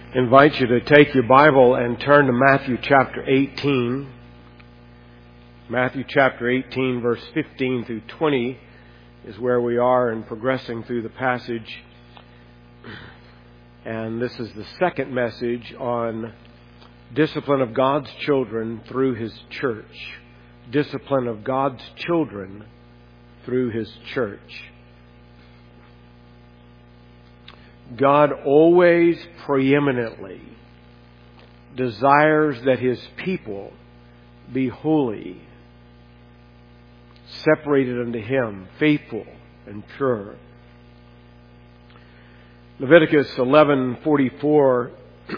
invite you to take your Bible and turn to Matthew chapter 18. Matthew chapter 18, verse 15 through 20 is where we are in progressing through the passage. And this is the second message on discipline of God's children through His church. Discipline of God's children through His church. God always preeminently desires that His people be holy, separated unto Him, faithful and pure. Leviticus 11:44,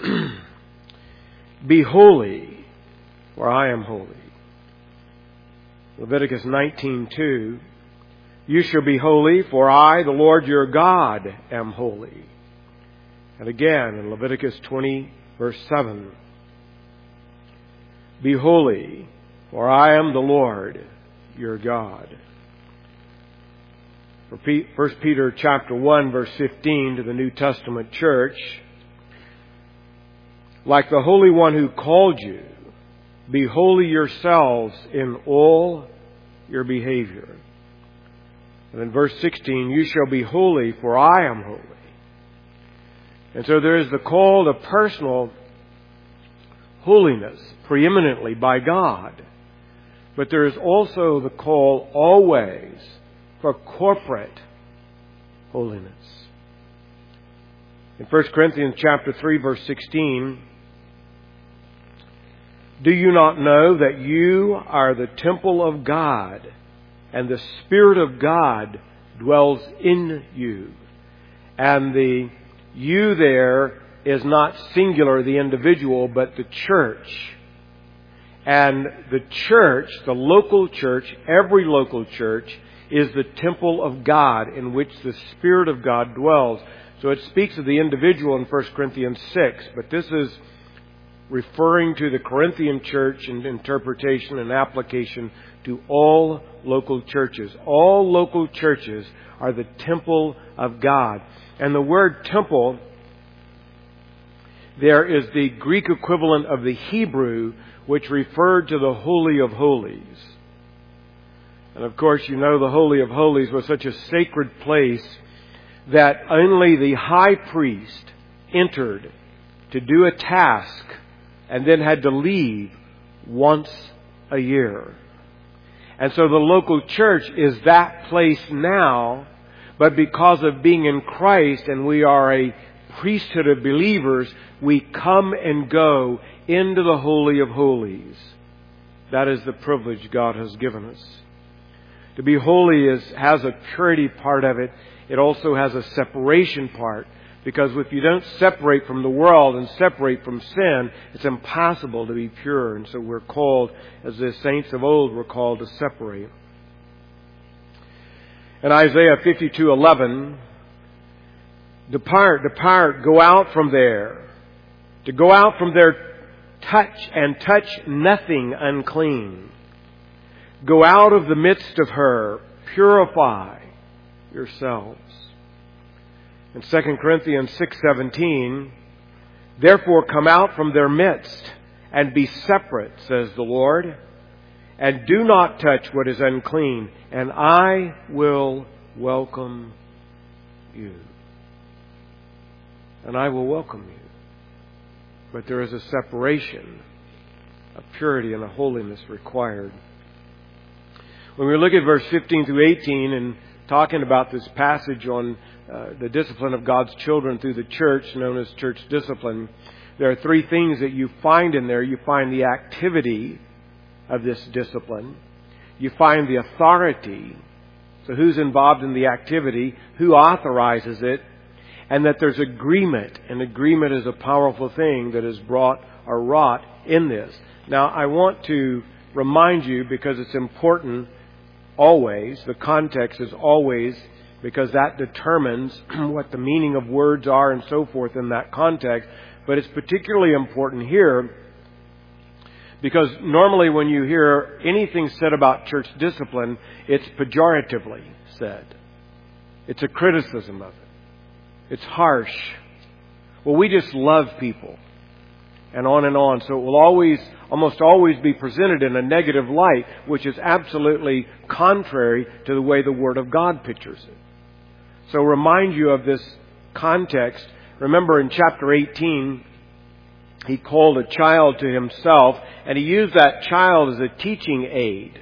be holy, for I am holy. Leviticus 19:2, you shall be holy, for I, the Lord your God, am holy. And again in Leviticus 20, verse 7, be holy, for I am the Lord your God. 1 Peter chapter 1, verse 15 to the New Testament church, like the Holy One who called you, be holy yourselves in all your behavior. And in verse 16, you shall be holy, for I am holy. And so there is the call to personal holiness, preeminently by God. But there is also the call always for corporate holiness. In 1 Corinthians chapter 3, verse 16, do you not know that you are the temple of God, and the Spirit of God dwells in you? And the you there is not singular, the individual, but the church. And the church, the local church, every local church, is the temple of God in which the Spirit of God dwells. So it speaks of the individual in 1 Corinthians 6, but this is referring to the Corinthian church in interpretation and application to all local churches. All local churches are the temple of God. And the word temple there is the Greek equivalent of the Hebrew, which referred to the Holy of Holies. And of course, you know the Holy of Holies was such a sacred place that only the high priest entered to do a task and then had to leave once a year. And so the local church is that place now, but because of being in Christ and we are a priesthood of believers, we come and go into the Holy of Holies. That is the privilege God has given us. To be holy has a purity part of it. It also has a separation part. Because if you don't separate from the world and separate from sin, it's impossible to be pure. And so we're called, as the saints of old were called, to separate. In Isaiah 52:11, depart, go out from there. To go out from there, touch nothing unclean. Go out of the midst of her, purify yourselves. In 2 Corinthians 6:17, therefore come out from their midst and be separate, says the Lord, and do not touch what is unclean, and I will welcome you. And I will welcome you. But there is a separation, a purity and a holiness required. When we look at verse 15 through 18 and talking about this passage on the discipline of God's children through the church, known as church discipline, there are three things that you find in there. You find the activity of this discipline. You find the authority. So who's involved in the activity? Who authorizes it? And that there's agreement. And agreement is a powerful thing that is brought or wrought in this. Now, I want to remind you, because it's important always, the context is always, because that determines what the meaning of words are and so forth in that context. But it's particularly important here because normally when you hear anything said about church discipline, it's pejoratively said. It's a criticism of it. It's harsh. Well, we just love people. And on and on. So it will almost always be presented in a negative light, which is absolutely contrary to the way the Word of God pictures it. So remind you of this context. Remember in chapter 18, he called a child to himself, and he used that child as a teaching aid.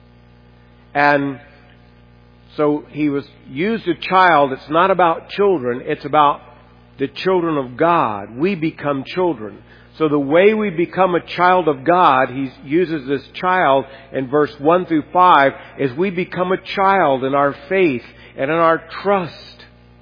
And so he used a child. It's not about children, it's about the children of God. We become children. So the way we become a child of God, he uses this child in verse 1 through 5, is we become a child in our faith and in our trust.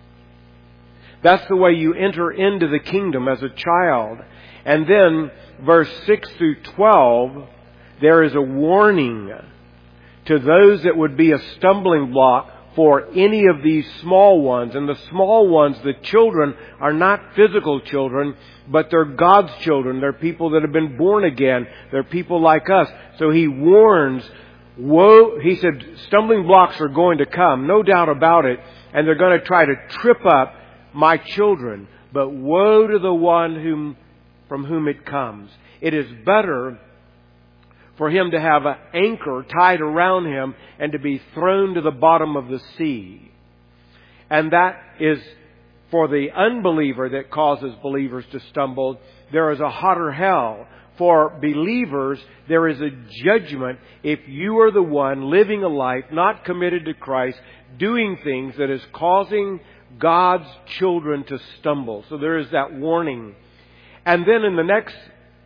That's the way you enter into the kingdom as a child. And then verse 6 through 12, there is a warning to those that would be a stumbling block for any of these small ones. And the small ones, the children, are not physical children, but they're God's children. They're people that have been born again. They're people like us. So he warns, woe, he said, stumbling blocks are going to come, no doubt about it, and they're going to try to trip up my children. But woe to the one from whom it comes. It is better for him to have an anchor tied around him and to be thrown to the bottom of the sea. And that is for the unbeliever that causes believers to stumble. There is a hotter hell. For believers, there is a judgment if you are the one living a life not committed to Christ, doing things that is causing God's children to stumble. So there is that warning. And then in the next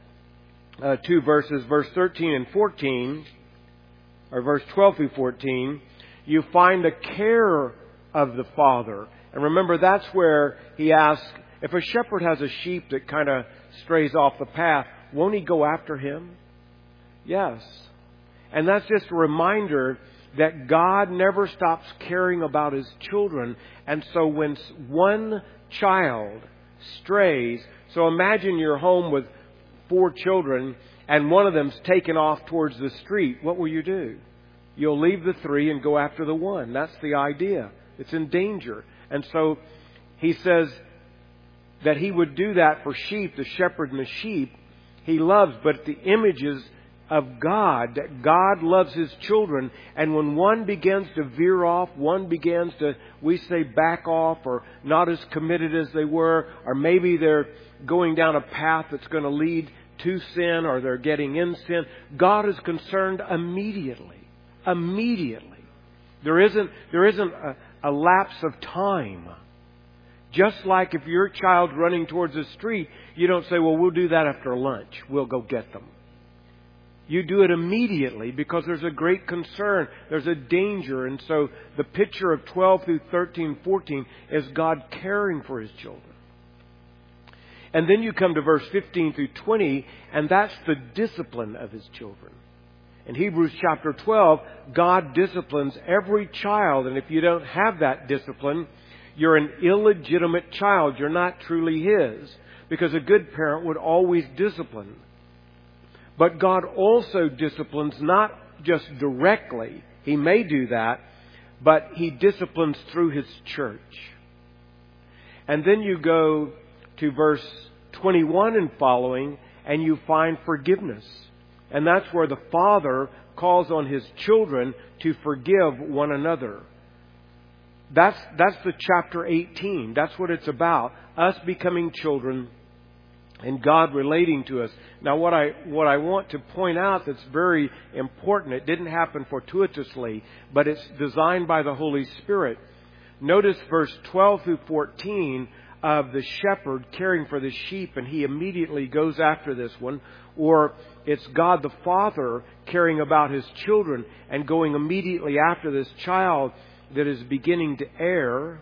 two verses, verse 13 and 14, or verse 12 through 14, you find the care of the Father. And remember, that's where he asks, if a shepherd has a sheep that kind of strays off the path, won't he go after him? Yes. And that's just a reminder that God never stops caring about His children. And so when one child strays, so imagine you're home with 4 children and one of them's taken off towards the street. What will you do? You'll leave the 3 and go after the 1. That's the idea. It's in danger. And so he says that he would do that for sheep, the shepherd and the sheep he loves, but the images of God, that God loves His children, and when one begins to veer off, one begins to, we say, back off, or not as committed as they were, or maybe they're going down a path that's going to lead to sin, or they're getting in sin, God is concerned immediately. Immediately. There isn't a lapse of time. Just like if your child's running towards the street, you don't say, well, we'll do that after lunch. We'll go get them. You do it immediately because there's a great concern. There's a danger. And so the picture of 12 through 13, 14 is God caring for His children. And then you come to verse 15 through 20, and that's the discipline of His children. In Hebrews chapter 12, God disciplines every child. And if you don't have that discipline, you're an illegitimate child. You're not truly His. Because a good parent would always discipline. But God also disciplines not just directly. He may do that, but He disciplines through His church. And then you go to verse 21 and following, and you find forgiveness. And that's where the Father calls on His children to forgive one another. That's the chapter 18. That's what it's about. Us becoming children and God relating to us. Now what I want to point out that's very important, it didn't happen fortuitously, but it's designed by the Holy Spirit. Notice verse 12 through 14 of the shepherd caring for the sheep, and he immediately goes after this one. Or it's God the Father caring about His children and going immediately after this child that is beginning to err.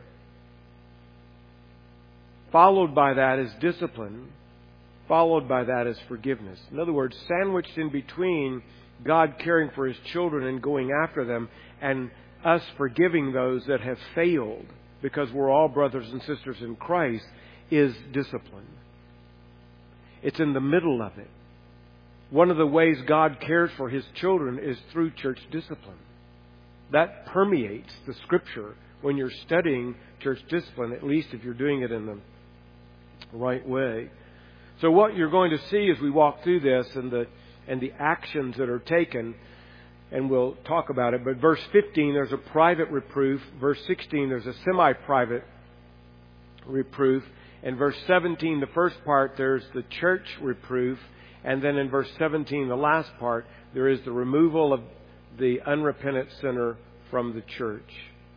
Followed by that is discipline. Followed by that is forgiveness. In other words, sandwiched in between God caring for His children and going after them, and us forgiving those that have failed, because we're all brothers and sisters in Christ, is discipline. It's in the middle of it. One of the ways God cares for His children is through church discipline. That permeates the Scripture when you're studying church discipline, at least if you're doing it in right way. So what you're going to see as we walk through this and the actions that are taken, and we'll talk about it. But verse 15, there's a private reproof. Verse 16, there's a semi-private reproof. In verse 17, the first part, there's the church reproof. And then in verse 17, the last part, there is the removal of the unrepentant sinner from the church.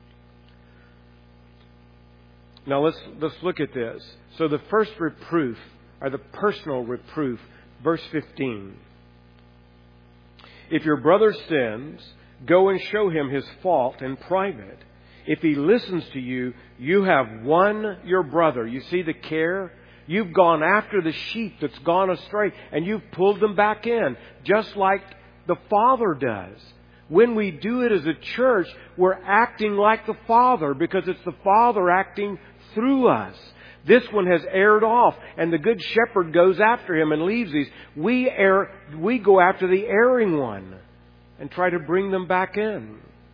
Now let's look at this. So the first reproof, or the personal reproof, verse 15. If your brother sins, go and show him his fault in private. If he listens to you, you have won your brother. You see the care? You've gone after the sheep that's gone astray, and you've pulled them back in, just like the Father does. When we do it as a church, we're acting like the Father, because it's the Father acting through us. This one has erred off, and the Good Shepherd goes after him and leaves these. We go after the erring one and try to bring them back in.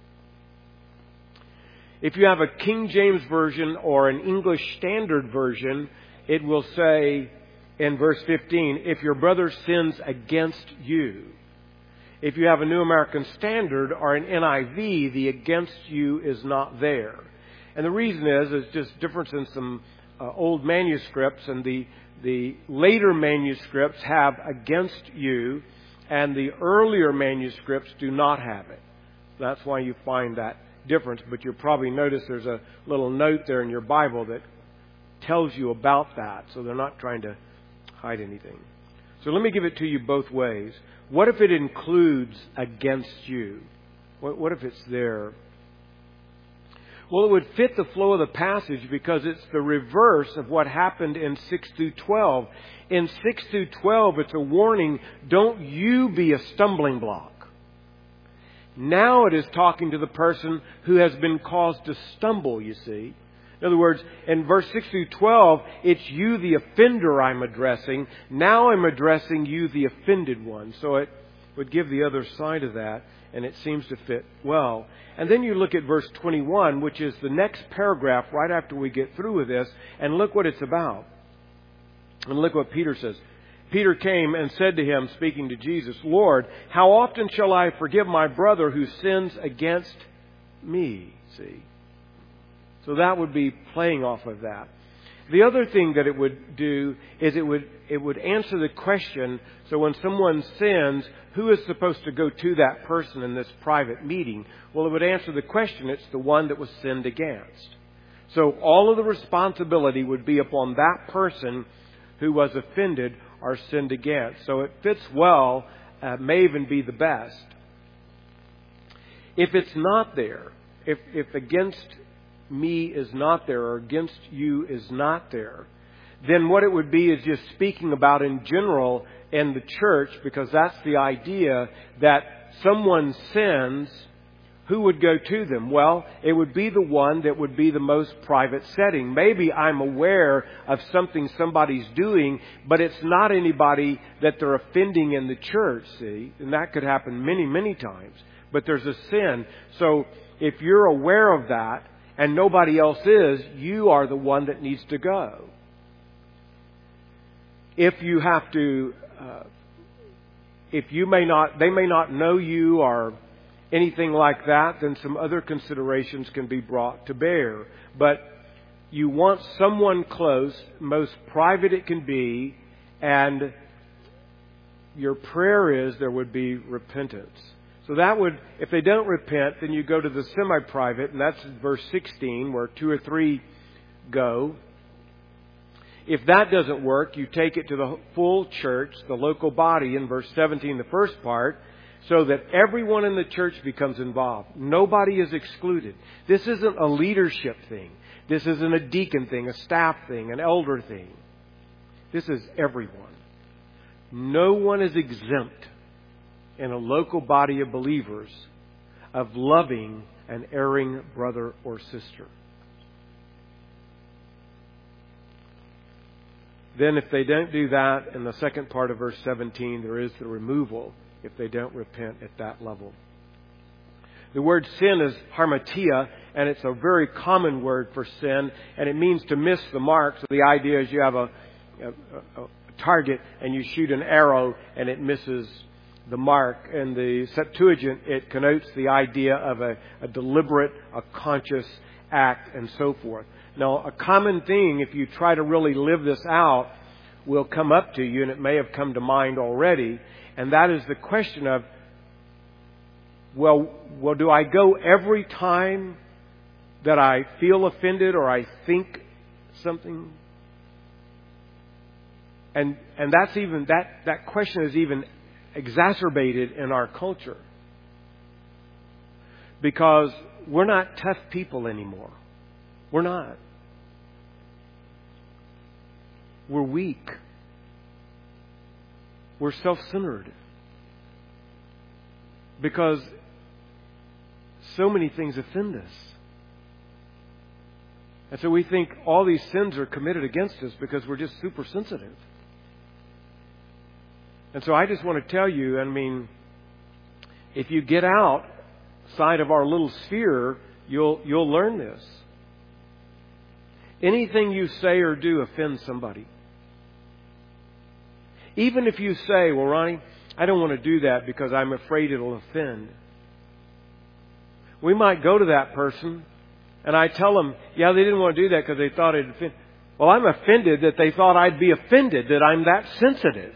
If you have a King James Version or an English Standard Version, it will say in verse 15, if your brother sins against you. If you have a New American Standard or an NIV, the against you is not there. And the reason is just difference in some old manuscripts, and the later manuscripts have against you, and the earlier manuscripts do not have it. That's why you find that difference. But you'll probably notice there's a little note there in your Bible that tells you about that, so they're not trying to hide anything. So let me give it to you both ways. What if it includes against you? What if it's there? Well, it would fit the flow of the passage because it's the reverse of what happened in 6 through 12. In 6 through 12, it's a warning, don't you be a stumbling block. Now it is talking to the person who has been caused to stumble, you see. In other words, in verse 6 through 12, it's you, the offender, I'm addressing. Now I'm addressing you, the offended one. So it would give the other side of that, and it seems to fit well. And then you look at verse 21, which is the next paragraph right after we get through with this, and look what it's about. And look what Peter says. Peter came and said to him, speaking to Jesus, Lord, how often shall I forgive my brother who sins against me? See? So that would be playing off of that. The other thing that it would do is it would answer the question, so when someone sins, who is supposed to go to that person in this private meeting? Well, it would answer the question, it's the one that was sinned against. So all of the responsibility would be upon that person who was offended or sinned against. So it fits well, may even be the best. If it's not there, if against me is not there or against you is not there, then what it would be is just speaking about in general in the church, because that's the idea that someone sins, who would go to them? Well, it would be the one that would be the most private setting. Maybe I'm aware of something somebody's doing, but it's not anybody that they're offending in the church, see? And that could happen many, many times. But there's a sin. So if you're aware of that, and nobody else is, you are the one that needs to go. If you have to, they may not know you or anything like that, then some other considerations can be brought to bear. But you want someone close, most private it can be, and your prayer is there would be repentance. So that would, if they don't repent, then you go to the semi-private, and that's verse 16, where 2 or 3 go. If that doesn't work, you take it to the full church, the local body, in verse 17, the first part, so that everyone in the church becomes involved. Nobody is excluded. This isn't a leadership thing. This isn't a deacon thing, a staff thing, an elder thing. This is everyone. No one is exempt in a local body of believers of loving an erring brother or sister. Then if they don't do that, in the second part of verse 17, there is the removal if they don't repent at that level. The word sin is harmatia, and it's a very common word for sin, and it means to miss the mark. So the idea is you have target and you shoot an arrow and it misses the mark. In the Septuagint, it connotes the idea of a deliberate, a conscious act and so forth. Now, a common thing, if you try to really live this out, will come up to you, and it may have come to mind already, and that is the question of, well, do I go every time that I feel offended or I think something? And that's even that question is even exacerbated in our culture, because we're not tough people anymore. We're not. We're weak. We're self-centered. Because so many things offend us. And so we think all these sins are committed against us because we're just super sensitive. And so I just want to tell you, I mean, if you get outside of our little sphere, you'll learn this. Anything you say or do offends somebody. Even if you say, well, Ronnie, I don't want to do that because I'm afraid it'll offend. We might go to that person and I tell them, yeah, they didn't want to do that because they thought it'd offend. Well, I'm offended that they thought I'd be offended, that I'm that sensitive.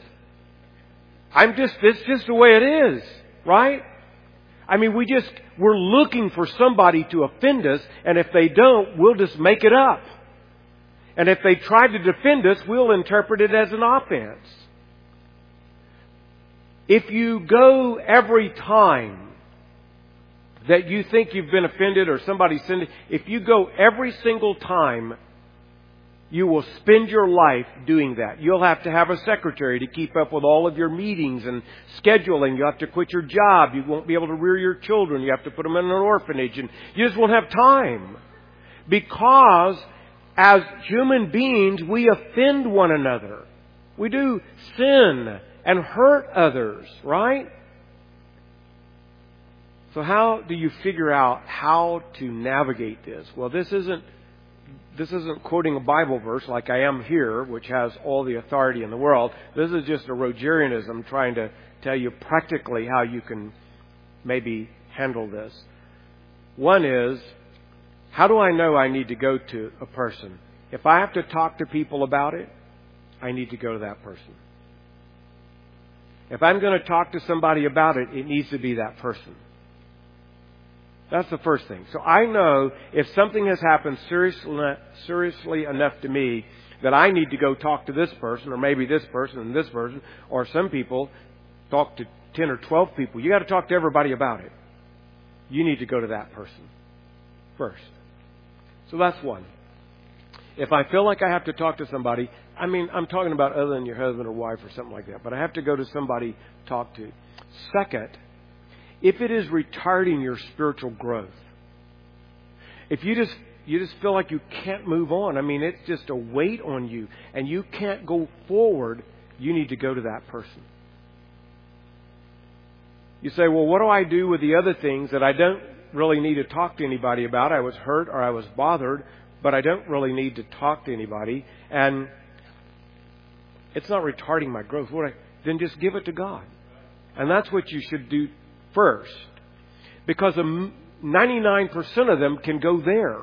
It's just the way it is, right? I mean, we're looking for somebody to offend us, and if they don't, we'll just make it up. And if they try to defend us, we'll interpret it as an offense. If you go every time that you think you've been offended or somebody sinned, if you go every single time, you will spend your life doing that. You'll have to have a secretary to keep up with all of your meetings and scheduling. You have to quit your job. You won't be able to rear your children. You have to put them in an orphanage. And you just won't have time. Because as human beings, we offend one another. We do sin and hurt others, right? So how do you figure out how to navigate this? Well, this isn't quoting a Bible verse like I am here, which has all the authority in the world. This is just a Rogerianism trying to tell you practically how you can maybe handle this. One is, how do I know I need to go to a person? If I have to talk to people about it, I need to go to that person. If I'm going to talk to somebody about it, it needs to be that person. That's the first thing. So I know if something has happened seriously enough to me that I need to go talk to this person, or maybe this person and this person, or some people talk to 10 or 12 people. You got to talk to everybody about it. You need to go to that person first. So that's one. If I feel like I have to talk to somebody, I mean, I'm talking about other than your husband or wife or something like that, but I have to go to somebody to talk to. Second, if it is retarding your spiritual growth, if you just feel like you can't move on, I mean, it's just a weight on you and you can't go forward, you need to go to that person. You say, well, what do I do with the other things that I don't really need to talk to anybody about? I was hurt or I was bothered, but I don't really need to talk to anybody, and it's not retarding my growth. Then just give it to God. And that's what you should do first. Because 99% of them can go there.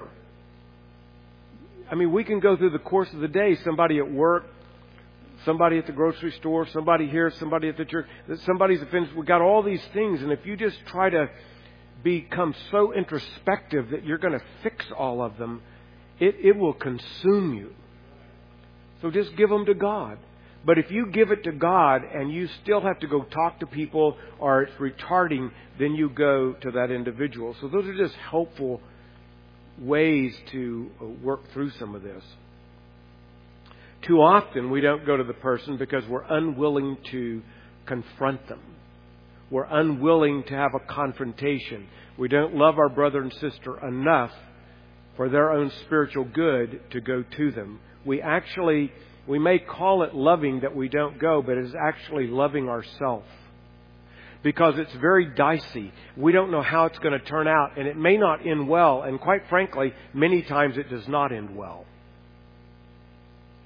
I mean, we can go through the course of the day, somebody at work, somebody at the grocery store, somebody here, somebody at the church, somebody's offended. We've got all these things, and if you just try to become so introspective that you're going to fix all of them, it will consume you. So just give them to God. But if you give it to God and you still have to go talk to people or it's retarding, then you go to that individual. So those are just helpful ways to work through some of this. Too often we don't go to the person because we're unwilling to confront them. We're unwilling to have a confrontation. We don't love our brother and sister enough for their own spiritual good to go to them. We may call it loving that we don't go, but it's actually loving ourselves. Because it's very dicey. We don't know how it's going to turn out, and it may not end well. And quite frankly, many times it does not end well.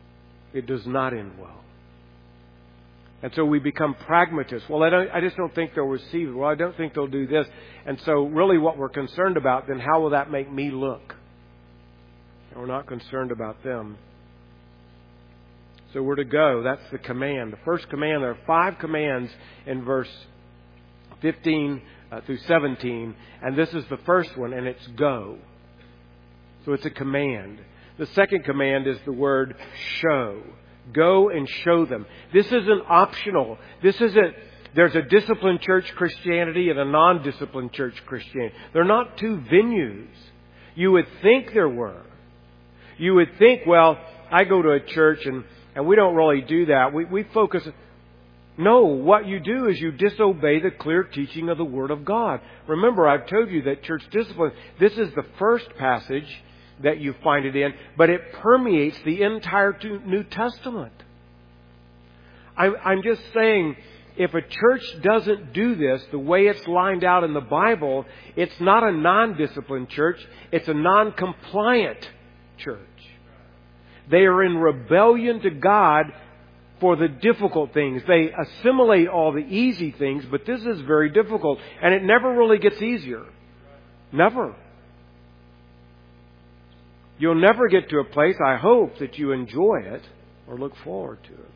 It does not end well. And so we become pragmatists. Well, I just don't think they'll receive it. Well, I don't think they'll do this. And so really what we're concerned about, then how will that make me look? And we're not concerned about them. So we're to go. That's the command. The first command, there are 5 commands in verse 15 through 17. And this is the first one, and it's go. So it's a command. The second command is the word show. Go and show them. This isn't optional. There's a disciplined church Christianity and a non-disciplined church Christianity. They're not two venues. You would think there were. You would think, well, I go to a church and we don't really do that. We focus. No, what you do is you disobey the clear teaching of the Word of God. Remember, I've told you that church discipline, this is the first passage that you find it in, but it permeates the entire New Testament. I'm just saying, if a church doesn't do this the way it's lined out in the Bible, it's not a non-disciplined church, it's a non-compliant church. They are in rebellion to God for the difficult things. They assimilate all the easy things, but this is very difficult, and it never really gets easier. Never. You'll never get to a place, I hope, that you enjoy it or look forward to it.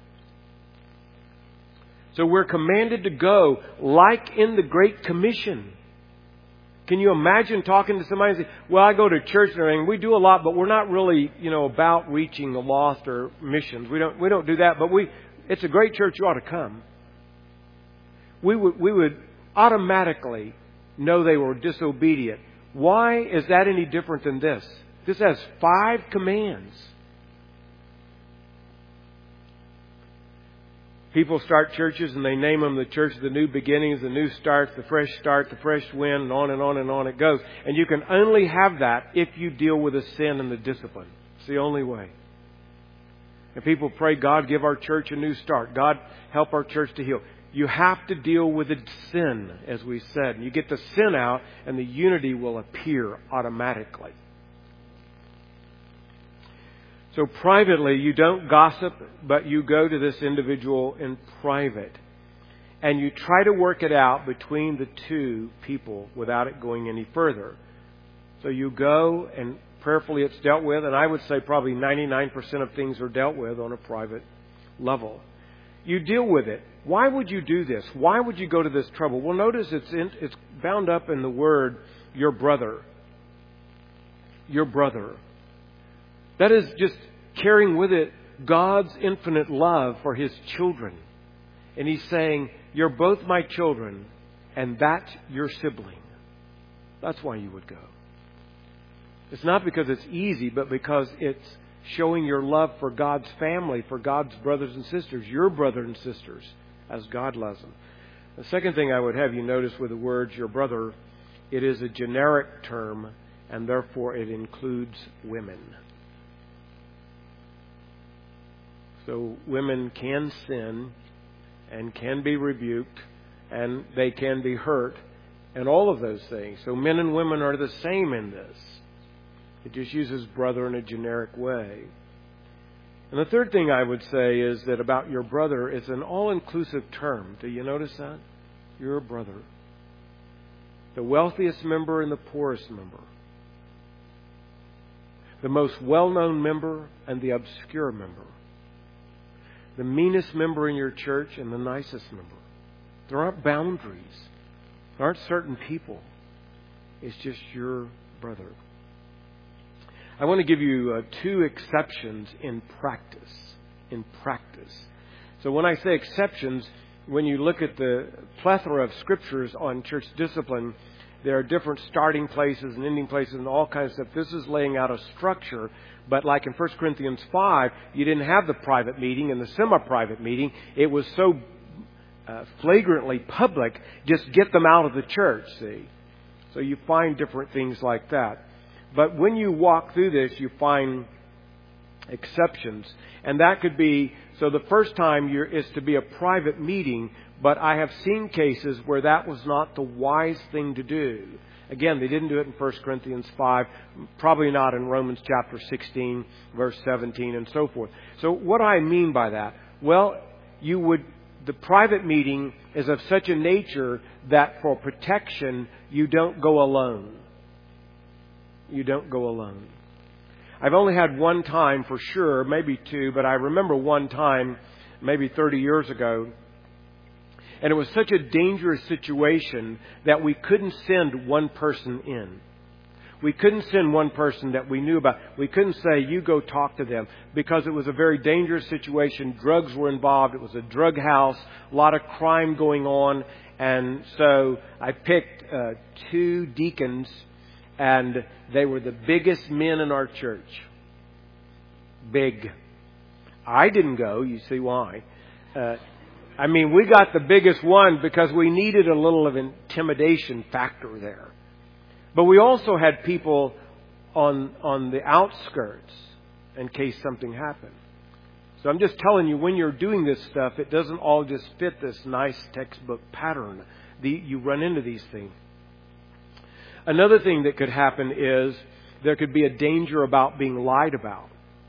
So we're commanded to go like in the Great Commission. Can you imagine talking to somebody and say, well, I go to church and everything. We do a lot, but we're not really, about reaching the lost or missions. We don't do that, but it's a great church. You ought to come. We would automatically know they were disobedient. Why is that any different than this? This has 5 commands. People start churches and they name them the church of the new beginnings, the new starts, the fresh start, the fresh wind, and on and on and on it goes. And you can only have that if you deal with the sin and the discipline. It's the only way. And people pray, God, give our church a new start. God, help our church to heal. You have to deal with the sin, as we said. You get the sin out and the unity will appear automatically. So privately, you don't gossip, but you go to this individual in private. And you try to work it out between the two people without it going any further. So you go and prayerfully it's dealt with. And I would say probably 99% of things are dealt with on a private level. You deal with it. Why would you do this? Why would you go to this trouble? Well, notice it's bound up in the word, your brother. Your brother. That is just carrying with it God's infinite love for His children. And He's saying, you're both my children, and that's your sibling. That's why you would go. It's not because it's easy, but because it's showing your love for God's family, for God's brothers and sisters, your brothers and sisters, as God loves them. The second thing I would have you notice with the words, your brother, it is a generic term, and therefore it includes women. So women can sin and can be rebuked and they can be hurt and all of those things. So men and women are the same in this. It just uses brother in a generic way. And the third thing I would say is that about your brother, it's an all-inclusive term. Do you notice that? You're a brother. The wealthiest member and the poorest member. The most well-known member and the obscure member. The meanest member in your church and the nicest member. There aren't boundaries. There aren't certain people. It's just your brother. I want to give you 2 exceptions in practice. In practice. So when I say exceptions, when you look at the plethora of scriptures on church discipline, there are different starting places and ending places and all kinds of stuff. This is laying out a structure. But like in 1 Corinthians 5, you didn't have the private meeting and the semi-private meeting. It was so flagrantly public, just get them out of the church, see. So you find different things like that. But when you walk through this, you find exceptions. And that could be, so the first time is to be a private meeting, but I have seen cases where that was not the wise thing to do. Again, they didn't do it in 1 Corinthians 5, probably not in Romans chapter 16, verse 17, and so forth. So what do I mean by that? Well, the private meeting is of such a nature that for protection, you don't go alone. You don't go alone. I've only had one time for sure, maybe two, but I remember one time, maybe 30 years ago, and it was such a dangerous situation that we couldn't send one person in. We couldn't send one person that we knew about. We couldn't say, you go talk to them, because it was a very dangerous situation. Drugs were involved. It was a drug house, a lot of crime going on. And so I picked 2 deacons, and they were the biggest men in our church. Big. I didn't go. You see why. We got the biggest one because we needed a little of intimidation factor there. But we also had people on the outskirts in case something happened. So I'm just telling you, when you're doing this stuff, it doesn't all just fit this nice textbook pattern. You run into these things. Another thing that could happen is there could be a danger about being lied about.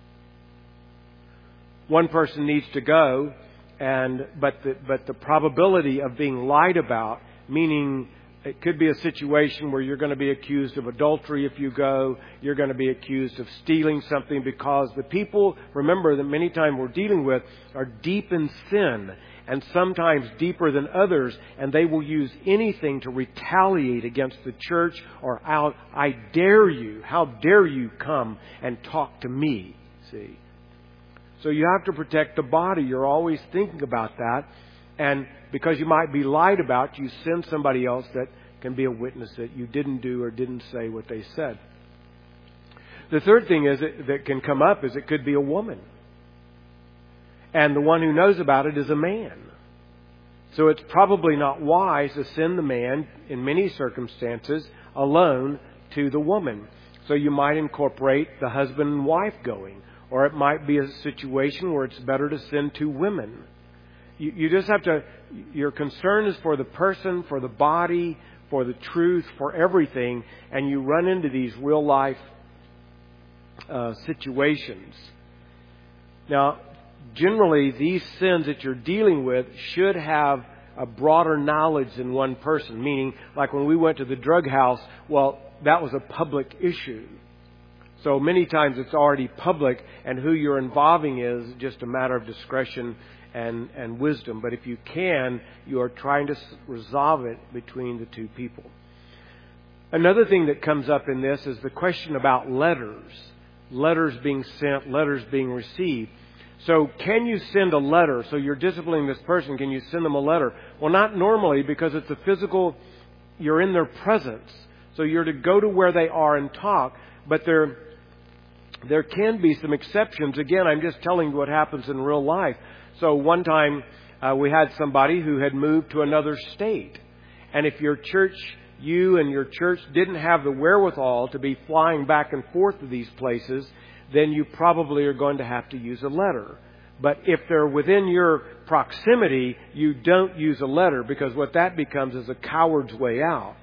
One person needs to go, but the probability of being lied about, meaning it could be a situation where you're going to be accused of adultery if you go. You're going to be accused of stealing something, because the people, remember, that many times we're dealing with are deep in sin, and sometimes deeper than others, and they will use anything to retaliate against the church or out. I dare you. How dare you come and talk to me? See? So you have to protect the body. You're always thinking about that. And because you might be lied about, you send somebody else that can be a witness that you didn't do or didn't say what they said. The third thing is that can come up is it could be a woman. And the one who knows about it is a man. So it's probably not wise to send the man, in many circumstances, alone to the woman. So you might incorporate the husband and wife going. Or it might be a situation where it's better to send 2 women. You just have to, your concern is for the person, for the body, for the truth, for everything, and you run into these real life situations. Now, generally, these sins that you're dealing with should have a broader knowledge than one person. Meaning, like when we went to the drug house, well, that was a public issue. So many times it's already public, and who you're involving is just a matter of discretion and wisdom. But if you can, you are trying to resolve it between the 2 people. Another thing that comes up in this is the question about letters. Letters being sent, letters being received. So can you send a letter? So you're disciplining this person. Can you send them a letter? Well, not normally, because it's a physical, you're in their presence. So you're to go to where they are and talk. But there can be some exceptions. Again, I'm just telling you what happens in real life. So one time we had somebody who had moved to another state. And if your church, you and your church didn't have the wherewithal to be flying back and forth to these places, then you probably are going to have to use a letter. But if they're within your proximity, you don't use a letter, because what that becomes is a coward's way out.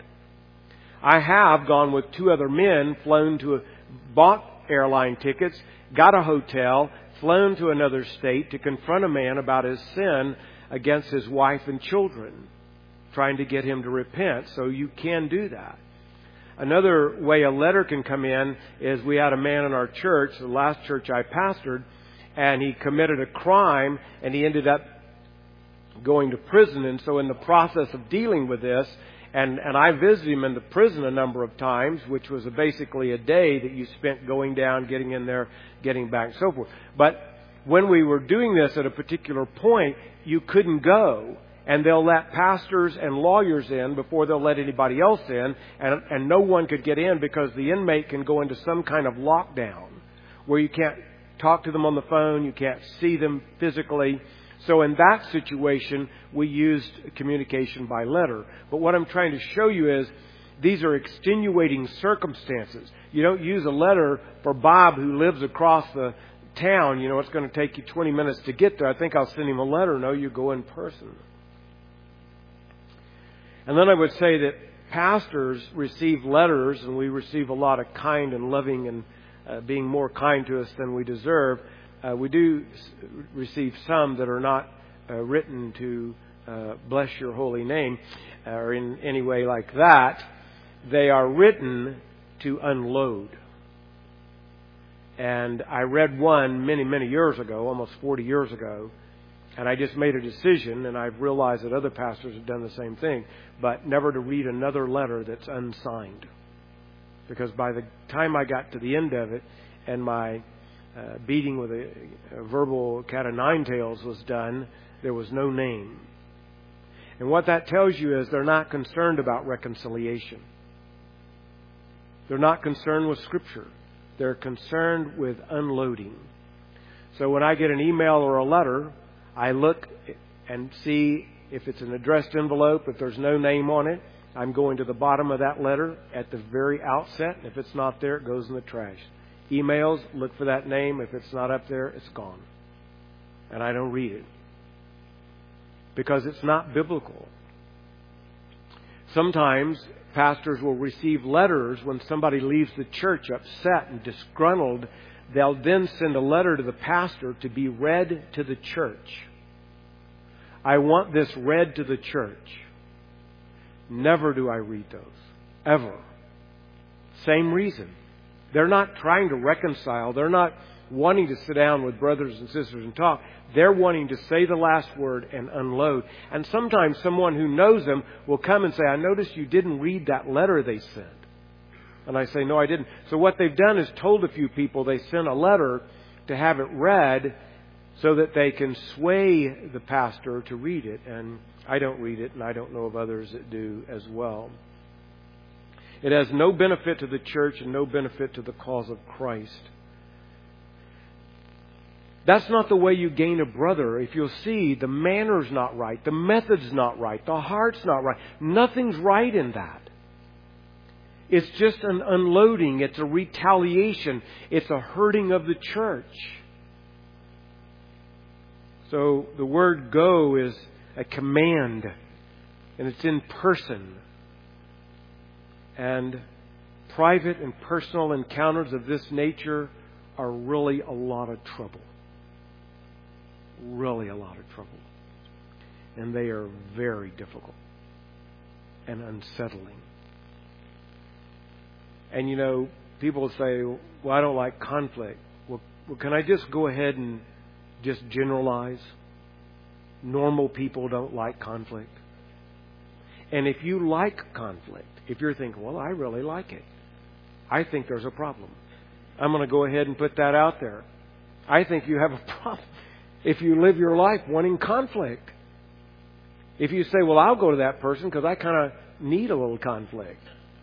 I have gone with 2 other men, bought airline tickets, got a hotel, flown to another state to confront a man about his sin against his wife and children, trying to get him to repent. So you can do that. Another way a letter can come in is we had a man in our church, the last church I pastored, and he committed a crime and he ended up going to prison. And so in the process of dealing with this, and I visited him in the prison a number of times, which was basically a day that you spent going down, getting in there, getting back, and so forth. But when we were doing this at a particular point, you couldn't go. And they'll let pastors and lawyers in before they'll let anybody else in. And no one could get in because the inmate can go into some kind of lockdown where you can't talk to them on the phone, you can't see them physically. So in that situation, we used communication by letter. But what I'm trying to show you is these are extenuating circumstances. You don't use a letter for Bob who lives across the town. You know, it's going to take you 20 minutes to get there. I think I'll send him a letter. No, you go in person. And then I would say that pastors receive letters, and we receive a lot of kind and loving and being more kind to us than we deserve, we do receive some that are not written to bless your holy name or in any way like that. They are written to unload. And I read one many, many years ago, almost 40 years ago, and I just made a decision, and I've realized that other pastors have done the same thing, but never to read another letter that's unsigned. Because by the time I got to the end of it, and my beating with a verbal cat o' nine tails was done, there was no name. And what that tells you is they're not concerned about reconciliation. They're not concerned with Scripture. They're concerned with unloading. So when I get an email or a letter, I look and see if it's an addressed envelope. If there's no name on it, I'm going to the bottom of that letter at the very outset. If it's not there, it goes in the trash. Emails, look for that name. If it's not up there, it's gone. And I don't read it. Because it's not biblical. Sometimes pastors will receive letters when somebody leaves the church upset and disgruntled. They'll then send a letter to the pastor to be read to the church. I want this read to the church. Never do I read those. Ever. Same reason. They're not trying to reconcile. They're not wanting to sit down with brothers and sisters and talk. They're wanting to say the last word and unload. And sometimes someone who knows them will come and say, I noticed you didn't read that letter they sent. And I say, no, I didn't. So what they've done is told a few people they sent a letter to have it read so that they can sway the pastor to read it. And I don't read it, and I don't know of others that do as well. It has no benefit to the church and no benefit to the cause of Christ. That's not the way you gain a brother. If you'll see, the manner's not right, the method's not right, the heart's not right. Nothing's right in that. It's just an unloading. It's a retaliation. It's a hurting of the church. So the word go is a command, and it's in person. And private and personal encounters of this nature are really a lot of trouble. Really a lot of trouble. And they are very difficult and unsettling. And you know, people say, well, I don't like conflict. Well, can I just go ahead and just generalize? Normal people don't like conflict. And if you like conflict, if you're thinking, well, I really like it, I think there's a problem. I'm going to go ahead and put that out there. I think you have a problem if you live your life wanting conflict. If you say, well, I'll go to that person because I kind of need a little conflict.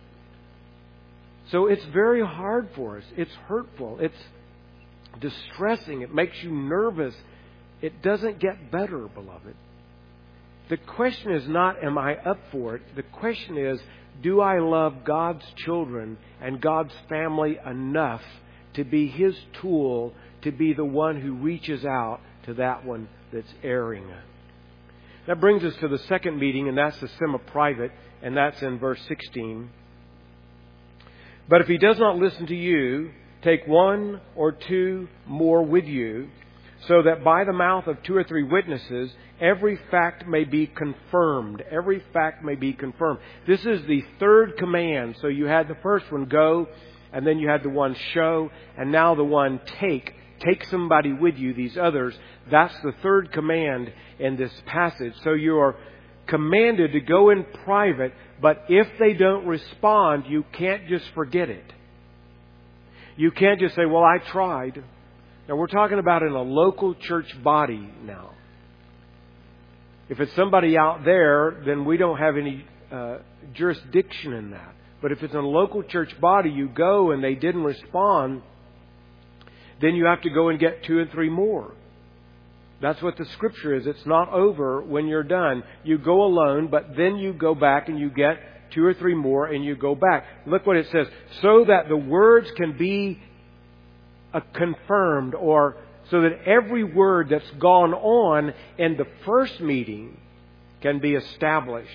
So it's very hard for us. It's hurtful. It's distressing. It makes you nervous. It doesn't get better, beloved. The question is not, am I up for it? The question is, do I love God's children and God's family enough to be His tool, to be the one who reaches out to that one that's erring? That brings us to the second meeting, and that's the semi-private, and that's in verse 16. But if he does not listen to you, take one or two more with you, so that by the mouth of two or three witnesses, every fact may be confirmed. Every fact may be confirmed. This is the third command. So you had the first one, go, and then you had the one, show, and now the one, take. Take somebody with you, these others. That's the third command in this passage. So you are commanded to go in private, but if they don't respond, you can't just forget it. You can't just say, well, I tried. Now, we're talking about in a local church body now. If it's somebody out there, then we don't have any jurisdiction in that. But if it's in a local church body, you go and they didn't respond, then you have to go and get two and three more. That's what the Scripture is. It's not over when you're done. You go alone, but then you go back and you get two or three more and you go back. Look what it says. So that the words can be confirmed, or so that every word that's gone on in the first meeting can be established.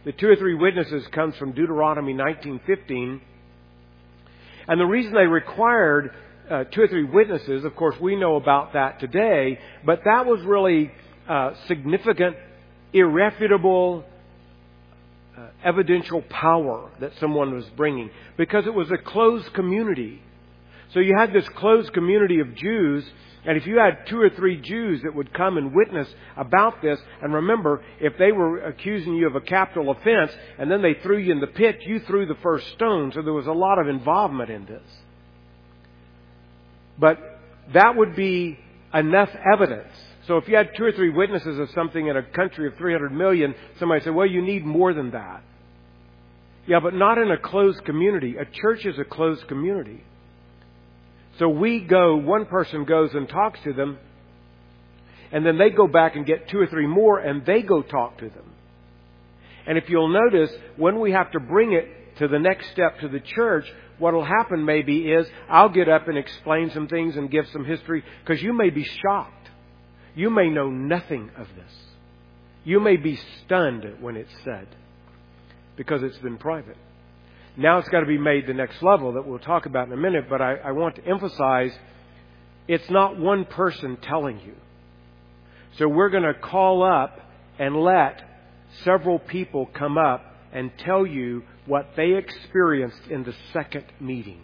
The 2 or 3 witnesses comes from Deuteronomy 19:15. And the reason they required 2 or 3 witnesses, of course, we know about that today, but that was really significant, irrefutable, evidential power that someone was bringing, because it was a closed community. So you had this closed community of Jews, and if you had 2 or 3 Jews that would come and witness about this, and remember, if they were accusing you of a capital offense, and then they threw you in the pit, you threw the first stone, so there was a lot of involvement in this. But that would be enough evidence. So if you had 2 or 3 witnesses of something in a country of 300 million, somebody said, well, you need more than that. Yeah, but not in a closed community. A church is a closed community. So one person goes and talks to them, and then they go back and get 2 or 3 more, and they go talk to them. And if you'll notice, when we have to bring it to the next step to the church, what will happen maybe is I'll get up and explain some things and give some history, because you may be shocked. You may know nothing of this. You may be stunned when it's said, because it's been private. Now it's got to be made the next level that we'll talk about in a minute, but I want to emphasize it's not one person telling you. So we're going to call up and let several people come up and tell you what they experienced in the second meeting,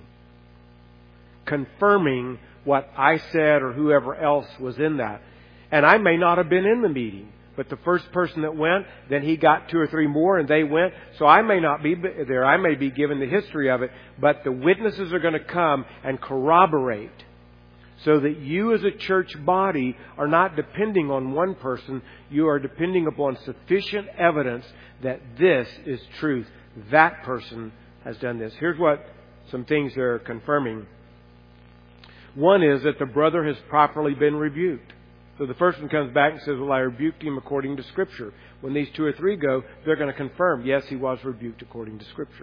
confirming what I said or whoever else was in that. And I may not have been in the meeting, but the first person that went, then he got 2 or 3 more and they went. So I may not be there. I may be given the history of it, but the witnesses are going to come and corroborate, so that you as a church body are not depending on one person. You are depending upon sufficient evidence that this is truth. That person has done this. Here's what some things they're confirming. One is that the brother has properly been rebuked. So the first one comes back and says, well, I rebuked him according to Scripture. When these 2 or 3 go, they're going to confirm, yes, he was rebuked according to Scripture.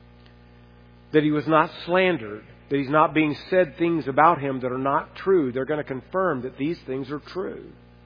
That he was not slandered. That he's not being said things about him that are not true. They're going to confirm that these things are true.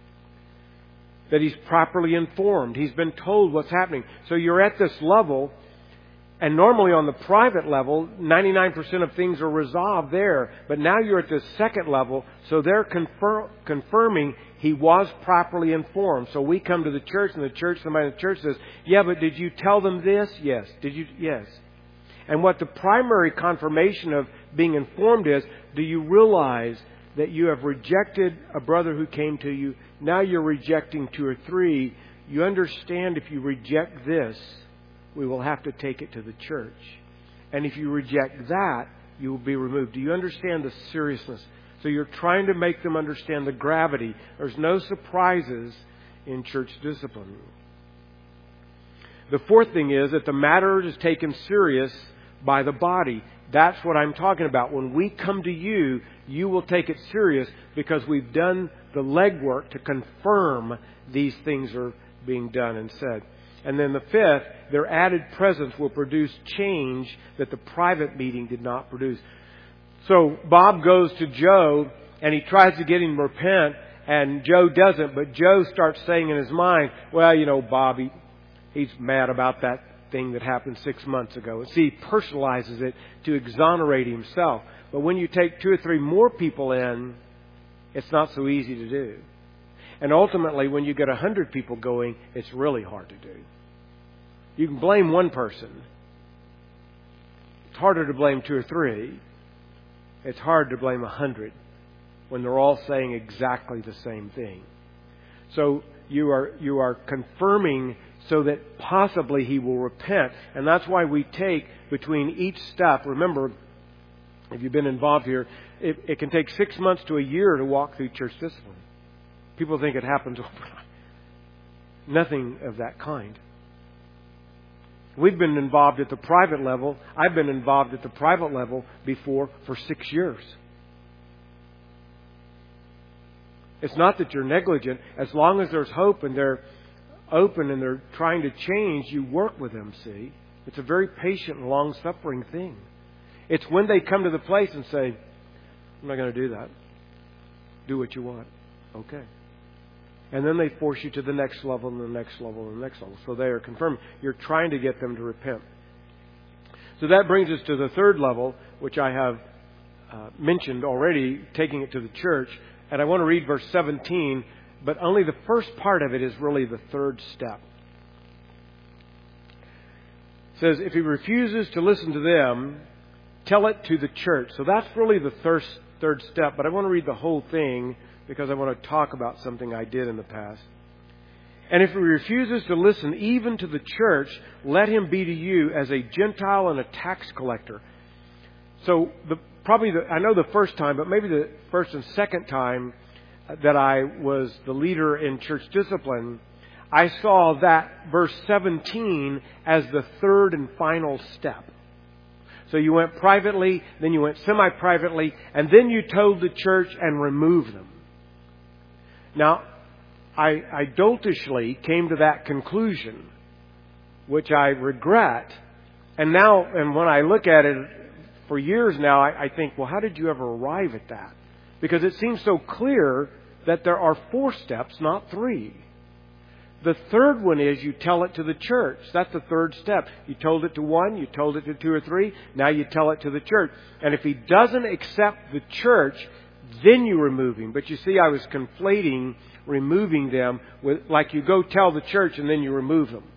That he's properly informed. He's been told what's happening. So you're at this level, and normally on the private level, 99% of things are resolved there. But now you're at this second level, so they're confirming he was properly informed. So we come to the church, and somebody in the church says, yeah, but did you tell them this? Yes. Did you? Yes. And what the primary confirmation of being informed is, do you realize that you have rejected a brother who came to you? Now you're rejecting 2 or 3. You understand, if you reject this, we will have to take it to the church. And if you reject that, you will be removed. Do you understand the seriousness? So you're trying to make them understand the gravity. There's no surprises in church discipline. The fourth thing is that the matter is taken serious by the body. That's what I'm talking about. When we come to you, you will take it serious, because we've done the legwork to confirm these things are being done and said. And then the fifth, their added presence will produce change that the private meeting did not produce. So Bob goes to Joe and he tries to get him to repent, and Joe doesn't. But Joe starts saying in his mind, well, Bob, he's mad about that thing that happened 6 months ago. And see, he personalizes it to exonerate himself. But when you take 2 or 3 more people in, it's not so easy to do. And ultimately, when you get 100 people going, it's really hard to do. You can blame one person. It's harder to blame 2 or 3. It's hard to blame 100 when they're all saying exactly the same thing. So you are confirming so that possibly he will repent. And that's why we take between each step. Remember, if you've been involved here, it can take 6 months to a year to walk through church discipline. People think it happens overnight. Nothing of that kind. We've been involved at the private level. I've been involved at the private level before for 6 years. It's not that you're negligent. As long as there's hope and they're open and they're trying to change, you work with them, see. It's a very patient and long-suffering thing. It's when they come to the place and say, I'm not going to do that. Do what you want. Okay. And then they force you to the next level and the next level and the next level. So they are confirming. You're trying to get them to repent. So that brings us to the third level, which I have mentioned already, taking it to the church. And I want to read verse 17, but only the first part of it is really the third step. It says, if he refuses to listen to them, tell it to the church. So that's really the third step. But I want to read the whole thing because I want to talk about something I did in the past. And if he refuses to listen even to the church, let him be to you as a Gentile and a tax collector. So I know the first time, but maybe the first and second time that I was the leader in church discipline, I saw that verse 17 as the third and final step. So you went privately, then you went semi-privately, and then you told the church and removed them. Now, I doltishly came to that conclusion, which I regret. And when I look at it for years now, I think, well, how did you ever arrive at that? Because it seems so clear that there are 4 steps, not 3. The third one is you tell it to the church. That's the third step. You told it to 1, you told it to 2 or 3, now you tell it to the church. And if he doesn't accept the church, then you remove him. But you see, I was conflating removing them with, like you go tell the church and then you remove them.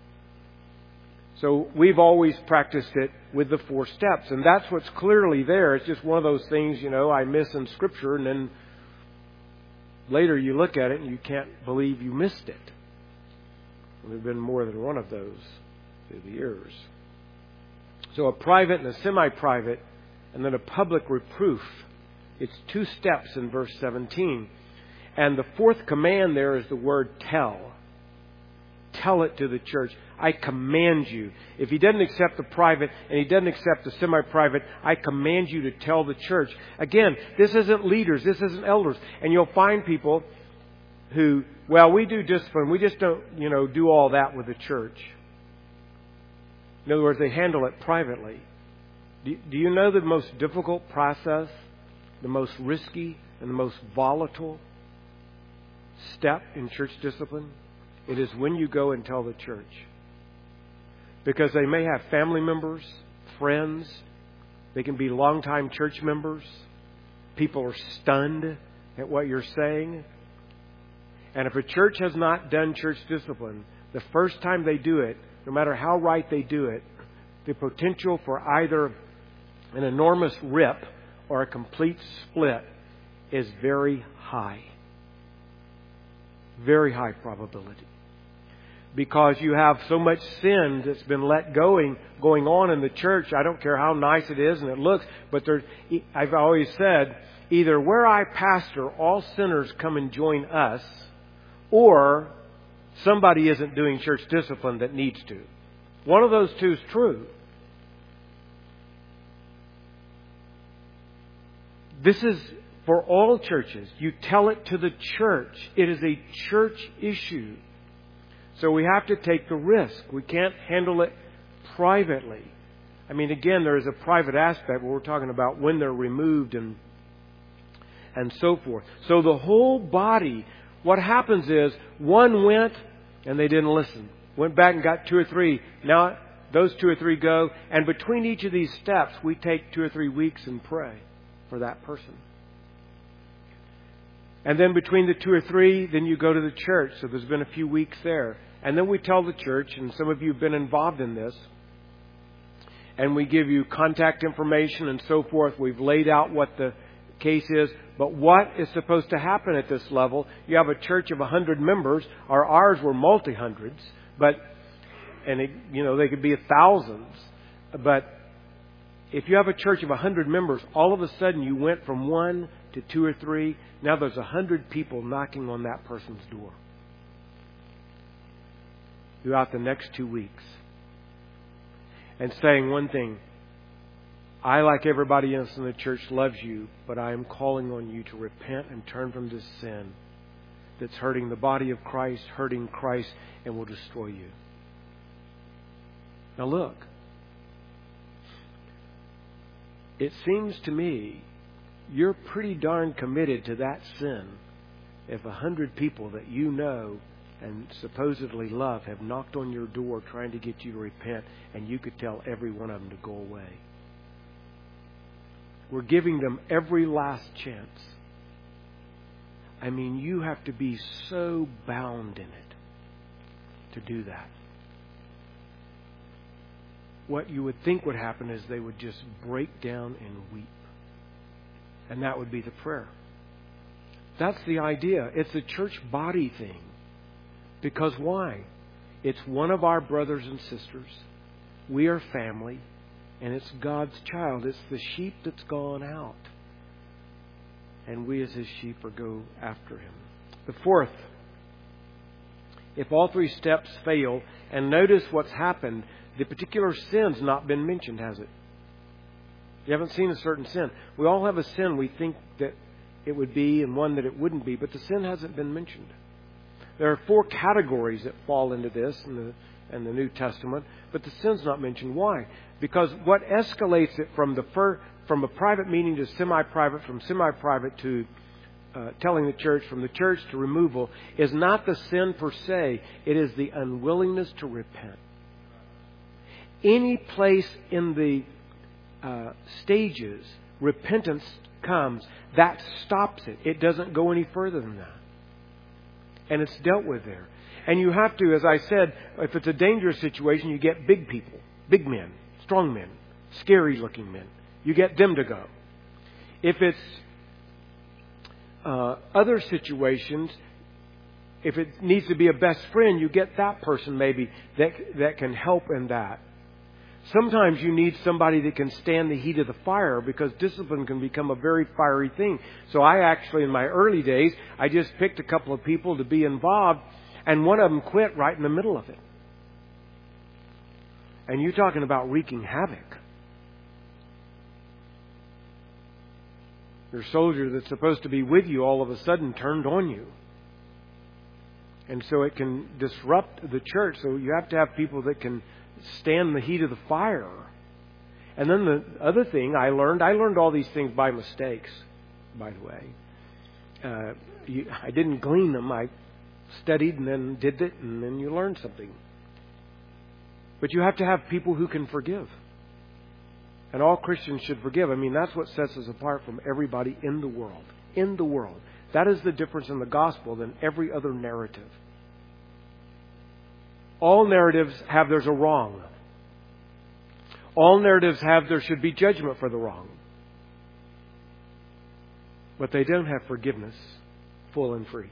So we've always practiced it with the 4 steps. And that's what's clearly there. It's just one of those things, I miss in Scripture, and then later you look at it and you can't believe you missed it. There have been more than one of those through the years. So a private and a semi-private, and then a public reproof. It's 2 steps in verse 17. And the 4th command there is the word tell. Tell it to the church. I command you. If he doesn't accept the private and he doesn't accept the semi-private, I command you to tell the church. Again, this isn't leaders. This isn't elders. And you'll find people who, we do discipline. We just don't, do all that with the church. In other words, they handle it privately. Do you know the most difficult process, the most risky, and the most volatile step in church discipline? It is when you go and tell the church. Because they may have family members, friends. They can be longtime church members. People are stunned at what you're saying. And if a church has not done church discipline, the first time they do it, no matter how right they do it, the potential for either an enormous rip or a complete split is very high. Very high probability. Because you have so much sin that's been going on in the church. I don't care how nice it is and it looks, but I've always said, either where I pastor, all sinners come and join us, or somebody isn't doing church discipline that needs to. One of those two is true. This is for all churches. You tell it to the church. It is a church issue. So we have to take the risk. We can't handle it privately. I mean, again, there is a private aspect where we're talking about when they're removed and so forth. So the whole body, what happens is one went and they didn't listen. Went back and got 2 or 3. Now those 2 or 3 go. And between each of these steps, we take 2 or 3 weeks and pray for that person. And then between the 2 or 3, then you go to the church. So there's been a few weeks there. And then we tell the church, and some of you have been involved in this, and we give you contact information and so forth. We've laid out what the case is. But what is supposed to happen at this level? You have a church of 100 members, or ours were multi-hundreds, they could be thousands. But if you have a church of 100 members, all of a sudden you went from 1 to 2 or 3. Now there's 100 people knocking on that person's door throughout the next 2 weeks and saying one thing: I, like everybody else in the church, loves you, but I am calling on you to repent and turn from this sin that's hurting the body of Christ, hurting Christ, and will destroy you. Now look, it seems to me you're pretty darn committed to that sin if 100 people that you know and supposedly love have knocked on your door trying to get you to repent, and you could tell every one of them to go away? We're giving them every last chance. I mean, you have to be so bound in it to do that. What you would think would happen is they would just break down and weep. And that would be the prayer. That's the idea. It's a church body thing. Because why? It's one of our brothers and sisters. We are family. And it's God's child. It's the sheep that's gone out. And we as His sheep are go after Him. The fourth, if all three steps fail, and notice what's happened, the particular sin's not been mentioned, has it? You haven't seen a certain sin. We all have a sin we think that it would be and one that it wouldn't be, but the sin hasn't been mentioned. There are 4 categories that fall into this in the New Testament, but the sin's not mentioned. Why? Because what escalates it from a private meeting to semi-private, from semi-private to telling the church, from the church to removal, is not the sin per se. It is the unwillingness to repent. Any place in the stages repentance comes, that stops it. It doesn't go any further than that. And it's dealt with there. And you have to, as I said, if it's a dangerous situation, you get big people, big men, strong men, scary looking men. You get them to go. If it's other situations, if it needs to be a best friend, you get that person maybe that can help in that. Sometimes you need somebody that can stand the heat of the fire, because discipline can become a very fiery thing. So I actually, in my early days, I just picked a couple of people to be involved, and one of them quit right in the middle of it. And you're talking about wreaking havoc. Your soldier that's supposed to be with you all of a sudden turned on you. And so it can disrupt the church. So you have to have people that can stand the heat of the fire. And then the other thing I learned all these things by mistakes, by the way. I didn't glean them. I studied and then did it, and then you learn something. But you have to have people who can forgive. And all Christians should forgive. I mean, that's what sets us apart from everybody in the world. In the world. That is the difference in the gospel than every other narrative. All narratives have there's a wrong. All narratives have there should be judgment for the wrong. But they don't have forgiveness full and free.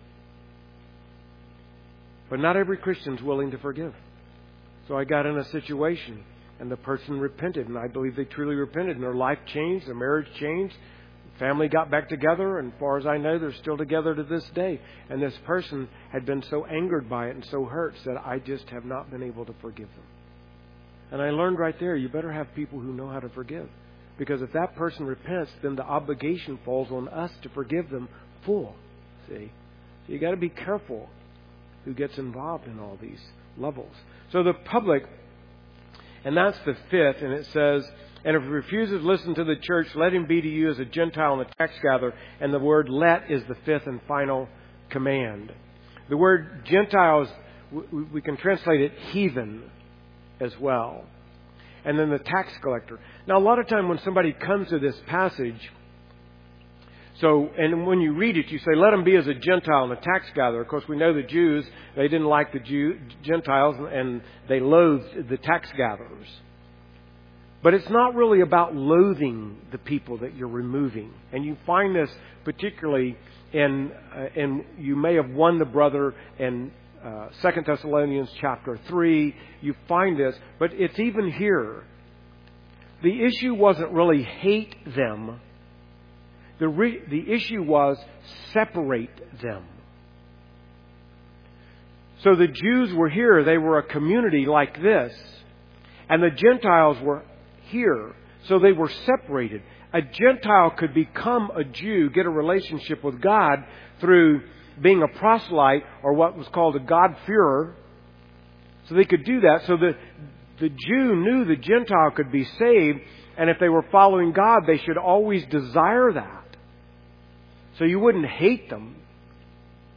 But not every Christian's willing to forgive. So I got in a situation and the person repented, and I believe they truly repented, and their life changed, their marriage changed, family got back together, and as far as I know, they're still together to this day. And this person had been so angered by it and so hurt that I just have not been able to forgive them. And I learned right there, you better have people who know how to forgive. Because if that person repents, then the obligation falls on us to forgive them full. See? So you got to be careful who gets involved in all these levels. So the public, and that's the fifth, and it says, and if he refuses to listen to the church, let him be to you as a Gentile and a tax gatherer. And the word let is the fifth and final command. The word Gentiles, we can translate it heathen as well. And then the tax collector. Now, a lot of time when somebody comes to this passage, and when you read it, you say, let him be as a Gentile and a tax gatherer. Of course, we know the Jews, they didn't like the Gentiles, and they loathed the tax gatherers. But it's not really about loathing the people that you're removing. And you find this particularly in you may have won the brother in 2 Thessalonians chapter 3. You find this, but it's even here. The issue wasn't really hate them. The issue was separate them. So the Jews were here. They were a community like this. And the Gentiles were here. So they were separated. A Gentile could become a Jew, get a relationship with God through being a proselyte or what was called a God-fearer. So they could do that. So the Jew knew the Gentile could be saved. And if they were following God, they should always desire that. So you wouldn't hate them.